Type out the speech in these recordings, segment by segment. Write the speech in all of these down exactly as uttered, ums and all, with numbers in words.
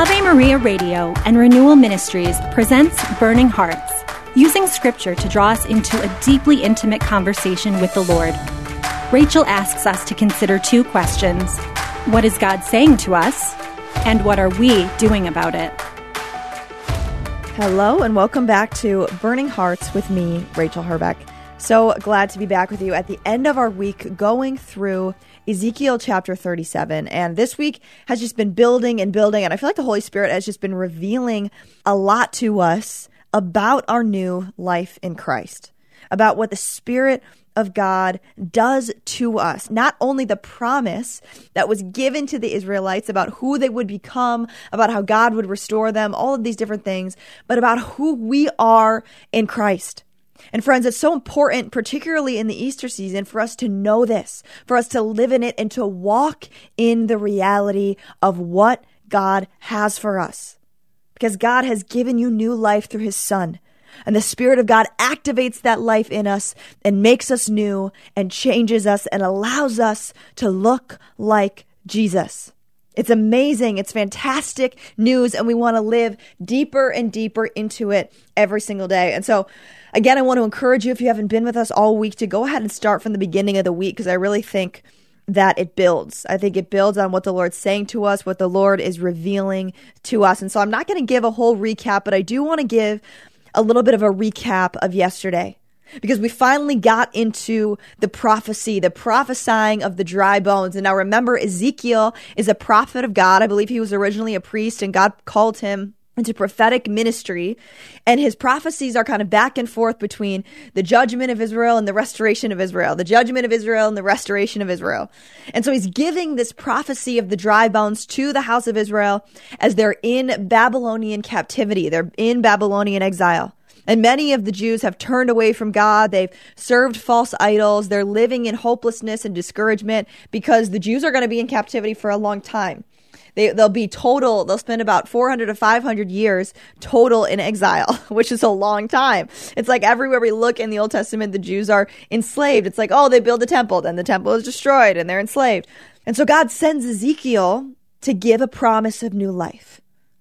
Ave Maria Radio and Renewal Ministries presents Burning Hearts, using scripture to draw us into a deeply intimate conversation with the Lord. Rachel asks us to consider two questions. What is God saying to us? And what are we doing about it? Hello and welcome back to Burning Hearts with me, Rachel Herbeck. So glad to be back with you at the end of our week going through Ezekiel chapter thirty-seven. And this week has just been building and building. And I feel like the Holy Spirit has just been revealing a lot to us about our new life in Christ, about what the Spirit of God does to us. Not only the promise that was given to the Israelites about who they would become, about how God would restore them, all of these different things, but about who we are in Christ. And friends, it's so important, particularly in the Easter season, for us to know this, for us to live in it and to walk in the reality of what God has for us. Because God has given you new life through his Son. And the Spirit of God activates that life in us and makes us new and changes us and allows us to look like Jesus. It's amazing. It's fantastic news. And we want to live deeper and deeper into it every single day. And so, again, I want to encourage you, if you haven't been with us all week, to go ahead and start from the beginning of the week, because I really think that it builds. I think it builds on what the Lord's saying to us, what the Lord is revealing to us. And so I'm not going to give a whole recap, but I do want to give a little bit of a recap of yesterday, because we finally got into the prophecy, the prophesying of the dry bones. And now remember, Ezekiel is a prophet of God. I believe he was originally a priest, and God called him into prophetic ministry. And his prophecies are kind of back and forth between the judgment of Israel and the restoration of Israel, the judgment of Israel and the restoration of Israel. And so he's giving this prophecy of the dry bones to the house of Israel as they're in Babylonian captivity. They're in Babylonian exile. And many of the Jews have turned away from God. They've served false idols. They're living in hopelessness and discouragement because the Jews are going to be in captivity for a long time. They, they'll be total, they'll spend about four hundred to five hundred years total in exile, which is a long time. It's like everywhere we look in the Old Testament, the Jews are enslaved. It's like, oh, they build a temple, then the temple is destroyed and they're enslaved. And so God sends Ezekiel to give a promise of new life.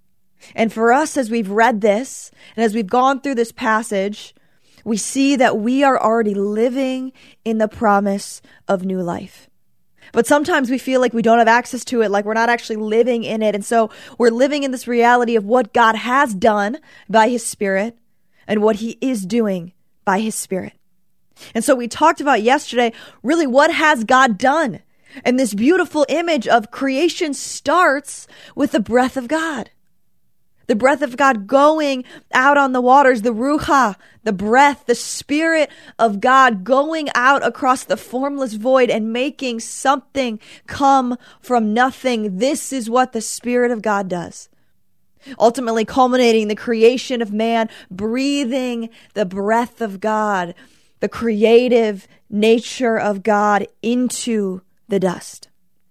And for us, as we've read this, and as we've gone through this passage, we see that we are already living in the promise of new life. But sometimes we feel like we don't have access to it, like we're not actually living in it. And so we're living in this reality of what God has done by his Spirit and what he is doing by his Spirit. And so we talked about yesterday, really, what has God done? And this beautiful image of creation starts with the breath of God. The breath of God going out on the waters, the ruha, the breath, the Spirit of God going out across the formless void and making something come from nothing. This is what the Spirit of God does. Ultimately culminating the creation of man, breathing the breath of God, the creative nature of God into the dust.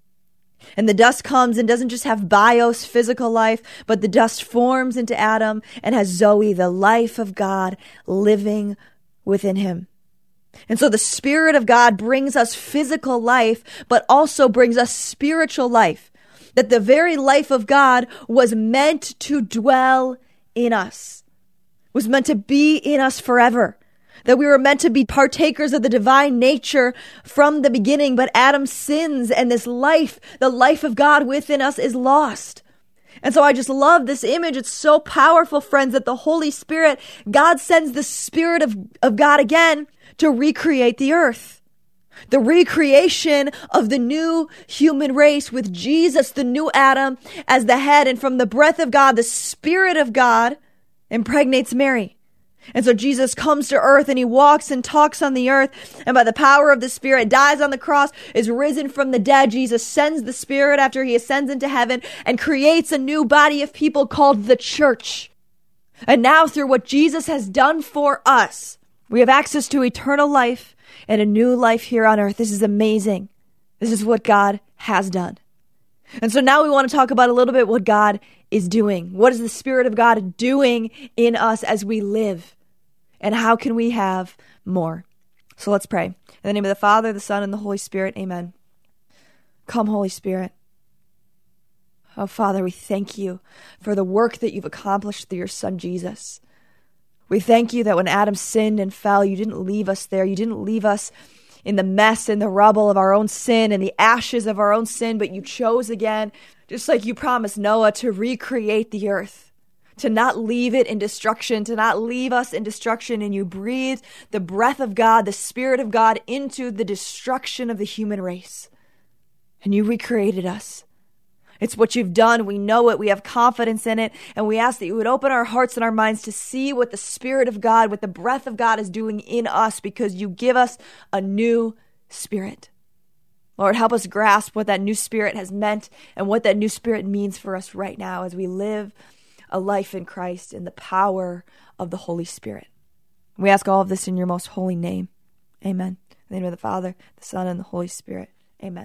And the dust comes and doesn't just have bios, physical life, but the dust forms into Adam and has Zoe, the life of God, living within him. And so the Spirit of God brings us physical life, but also brings us spiritual life. That the very life of God was meant to dwell in us, was meant to be in us forever. That we were meant to be partakers of the divine nature from the beginning, but Adam sins and this life, the life of God within us, is lost. And so I just love this image. It's so powerful, friends, that the Holy Spirit, God sends the Spirit of, of God again to recreate the earth. The recreation of the new human race with Jesus, the new Adam, as the head. And from the breath of God, the Spirit of God impregnates Mary. And so Jesus comes to earth and he walks and talks on the earth, and by the power of the Spirit dies on the cross, is risen from the dead. Jesus sends the Spirit after he ascends into heaven and creates a new body of people called the church. And now through what Jesus has done for us, we have access to eternal life and a new life here on earth. This is amazing. This is what God has done. And so now we want to talk about a little bit what God is doing. What is the Spirit of God doing in us as we live? And how can we have more? So let's pray. In the name of the Father, the Son, and the Holy Spirit, amen. Come, Holy Spirit. Oh, Father, we thank you for the work that you've accomplished through your Son, Jesus. We thank you that when Adam sinned and fell, you didn't leave us there. You didn't leave us in the mess and the rubble of our own sin and the ashes of our own sin, but you chose again, just like you promised Noah, to recreate the earth, to not leave it in destruction, to not leave us in destruction. And you breathed the breath of God, the Spirit of God, into the destruction of the human race. And you recreated us. It's what you've done. We know it. We have confidence in it. And we ask that you would open our hearts and our minds to see what the Spirit of God, what the breath of God is doing in us, because you give us a new spirit. Lord, help us grasp what that new spirit has meant and what that new spirit means for us right now as we live a life in Christ in the power of the Holy Spirit. We ask all of this in your most holy name. Amen. In the name of the Father, the Son, and the Holy Spirit. Amen.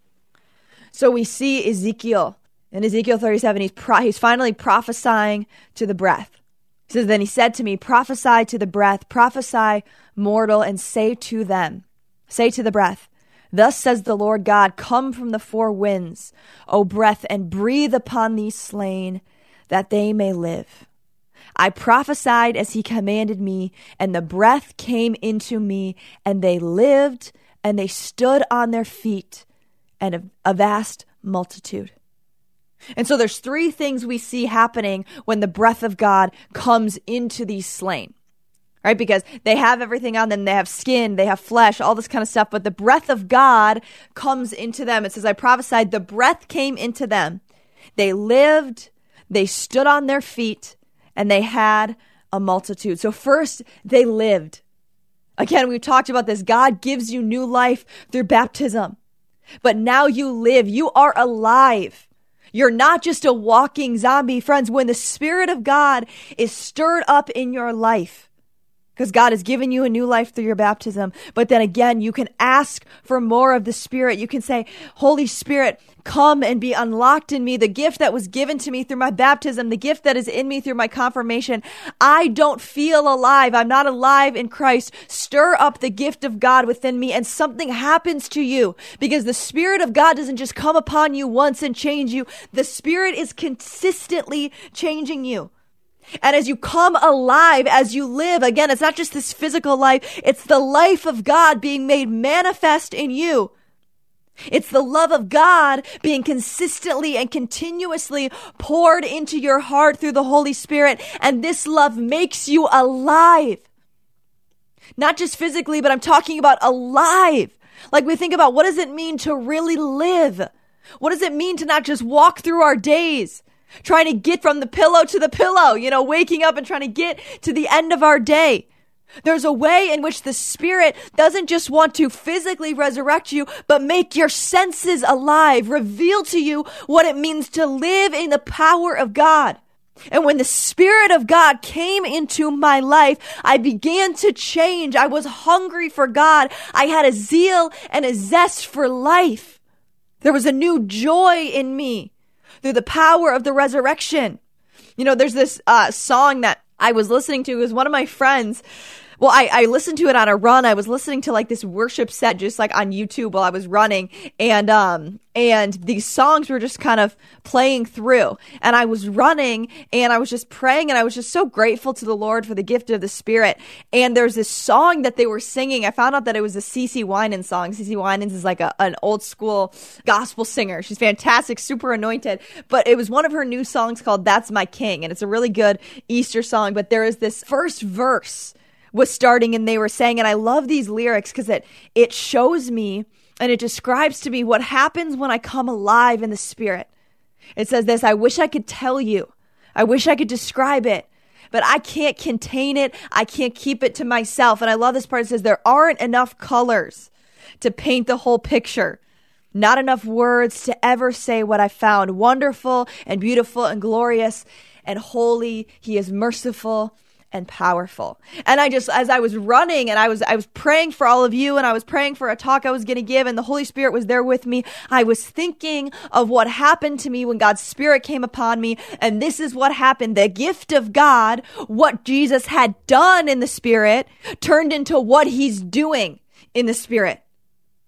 So we see Ezekiel. In Ezekiel thirty-seven, he's, pro- he's finally prophesying to the breath. He says, then he said to me, prophesy to the breath, prophesy, mortal, and say to them, say to the breath, thus says the Lord God, come from the four winds, O breath, and breathe upon these slain, that they may live. I prophesied as he commanded me, and the breath came into me, and they lived, and they stood on their feet, and a, a vast multitude. And so there's three things we see happening when the breath of God comes into these slain, right? Because they have everything on them. They have skin, they have flesh, all this kind of stuff. But the breath of God comes into them. It says, I prophesied, the breath came into them. They lived, they stood on their feet, and they had a multitude. So first, they lived. Again, we've talked about this. God gives you new life through baptism. But now you live. You are alive. You're not just a walking zombie. Friends, when the Spirit of God is stirred up in your life, because God has given you a new life through your baptism, but then again, you can ask for more of the Spirit. You can say, Holy Spirit, come and be unlocked in me, the gift that was given to me through my baptism, the gift that is in me through my confirmation. I don't feel alive. I'm not alive in Christ. Stir up the gift of God within me, and something happens to you, because the Spirit of God doesn't just come upon you once and change you. The Spirit is consistently changing you. And as you come alive, as you live, again, it's not just this physical life, it's the life of God being made manifest in you. It's the love of God being consistently and continuously poured into your heart through the Holy Spirit. And this love makes you alive. Not just physically, but I'm talking about alive. Like we think about, what does it mean to really live? What does it mean to not just walk through our days, trying to get from the pillow to the pillow, you know, waking up and trying to get to the end of our day? There's a way in which the Spirit doesn't just want to physically resurrect you, but make your senses alive, reveal to you what it means to live in the power of God. And when the Spirit of God came into my life, I began to change. I was hungry for God. I had a zeal and a zest for life. There was a new joy in me through the power of the resurrection. You know, there's this uh, song that I was listening to. It was one of my friends. Well, I, I listened to it on a run. I was listening to like this worship set just like on YouTube while I was running. And, um, and these songs were just kind of playing through, and I was running and I was just praying, and I was just so grateful to the Lord for the gift of the Spirit. And there's this song that they were singing. I found out that it was a CeCe Winans song. CeCe Winans is like a, an old school gospel singer. She's fantastic, super anointed, but it was one of her new songs called That's My King. And it's a really good Easter song, but there is this first verse was starting, and they were saying, and I love these lyrics because it it shows me and it describes to me what happens when I come alive in the Spirit. It says this: I wish I could tell you, I wish I could describe it, but I can't contain it. I can't keep it to myself. And I love this part. It says there aren't enough colors to paint the whole picture. Not enough words to ever say what I found. Wonderful and beautiful and glorious and holy. He is merciful and powerful. And I just, as I was running and I was, I was praying for all of you, and I was praying for a talk I was going to give, and the Holy Spirit was there with me. I was thinking of what happened to me when God's Spirit came upon me. And this is what happened. The gift of God, what Jesus had done in the Spirit, turned into what he's doing in the Spirit.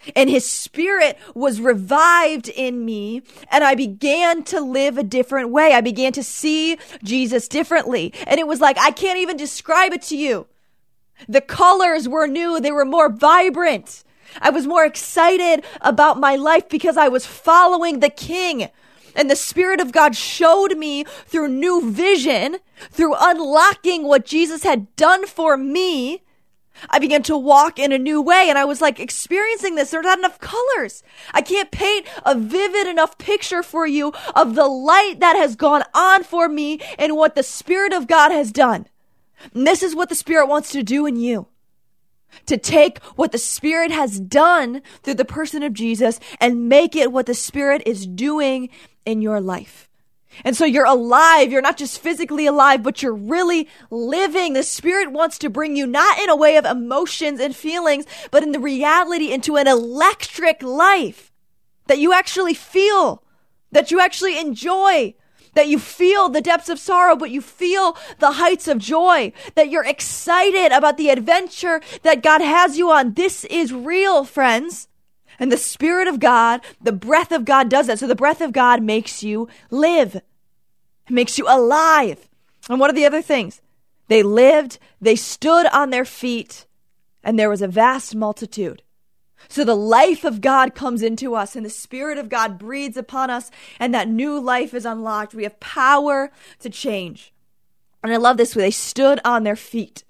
And his spirit was revived in me, and I began to live a different way. I began to see Jesus differently. And it was like, I can't even describe it to you. The colors were new. They were more vibrant. I was more excited about my life because I was following the King. And the Spirit of God showed me through new vision, through unlocking what Jesus had done for me. I began to walk in a new way, and I was like experiencing this. There's not enough colors. I can't paint a vivid enough picture for you of the light that has gone on for me and what the Spirit of God has done. And this is what the Spirit wants to do in you. To take what the Spirit has done through the person of Jesus and make it what the Spirit is doing in your life. And so you're alive. You're not just physically alive, but you're really living. The Spirit wants to bring you not in a way of emotions and feelings, but in the reality into an electric life that you actually feel, that you actually enjoy, that you feel the depths of sorrow, but you feel the heights of joy, that you're excited about the adventure that God has you on. This is real, friends. And the Spirit of God, the breath of God does that. So the breath of God makes you live. It makes you alive. And what are the other things? They lived, they stood on their feet, and there was a vast multitude. So the life of God comes into us, and the Spirit of God breathes upon us, and that new life is unlocked. We have power to change. And I love this. They stood on their feet.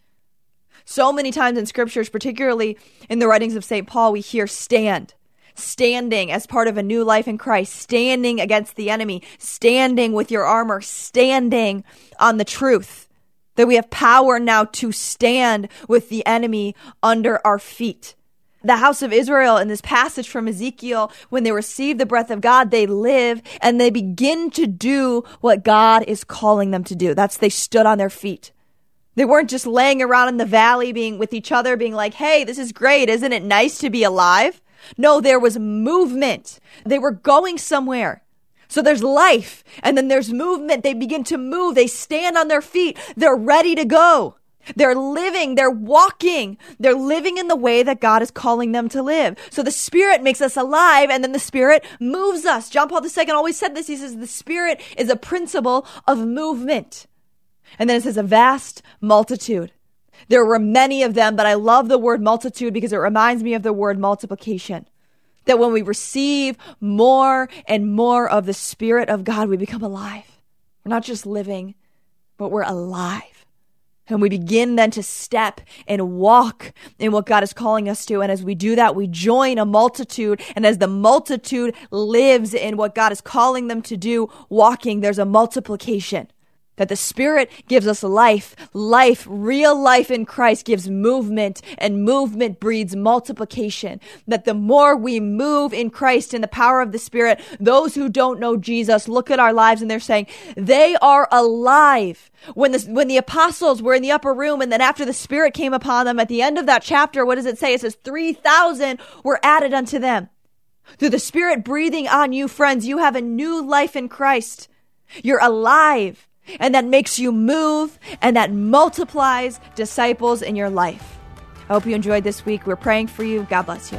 So many times in scriptures, particularly in the writings of Saint Paul, we hear stand. Standing as part of a new life in Christ, standing against the enemy, standing with your armor, standing on the truth. That we have power now to stand with the enemy under our feet. The house of Israel in this passage from Ezekiel, when they receive the breath of God, they live and they begin to do what God is calling them to do. That's they stood on their feet. They weren't just laying around in the valley being with each other, being like, hey, this is great. Isn't it nice to be alive? No, there was movement. They were going somewhere. So there's life and then there's movement. They begin to move. They stand on their feet. They're ready to go. They're living. They're walking. They're living in the way that God is calling them to live. So the Spirit makes us alive and then the Spirit moves us. John Paul the Second always said this. He says the Spirit is a principle of movement. And then it says a vast multitude. There were many of them, but I love the word multitude because it reminds me of the word multiplication. That when we receive more and more of the Spirit of God, we become alive. We're not just living, but we're alive. And we begin then to step and walk in what God is calling us to. And as we do that, we join a multitude. And as the multitude lives in what God is calling them to do, walking, there's a multiplication. That the Spirit gives us life, life, real life in Christ gives movement, and movement breeds multiplication. That the more we move in Christ in the power of the Spirit, those who don't know Jesus look at our lives and they're saying, they are alive. When the, when the apostles were in the upper room and then after the Spirit came upon them, at the end of that chapter, what does it say? It says three thousand were added unto them. Through the Spirit breathing on you, friends, you have a new life in Christ. You're alive. And that makes you move and that multiplies disciples in your life. I hope you enjoyed this week. We're praying for you. God bless you.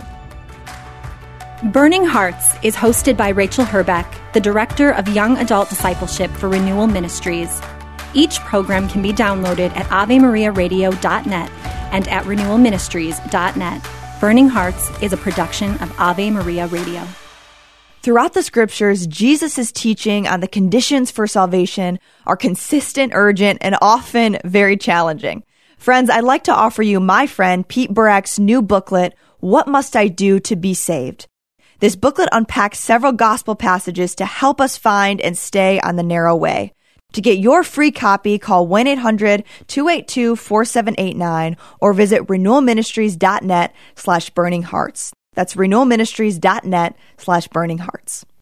Burning Hearts is hosted by Rachel Herbeck, the Director of Young Adult Discipleship for Renewal Ministries. Each program can be downloaded at ave maria radio dot net and at renewal ministries dot net. Burning Hearts is a production of Ave Maria Radio. Throughout the scriptures, Jesus' teaching on the conditions for salvation are consistent, urgent, and often very challenging. Friends, I'd like to offer you my friend Pete Burak's new booklet, What Must I Do to Be Saved? This booklet unpacks several gospel passages to help us find and stay on the narrow way. To get your free copy, call one eight hundred two eight two four seven eight nine or visit renewal ministries dot net slash burning hearts. That's renewal ministries dot net slash burning hearts.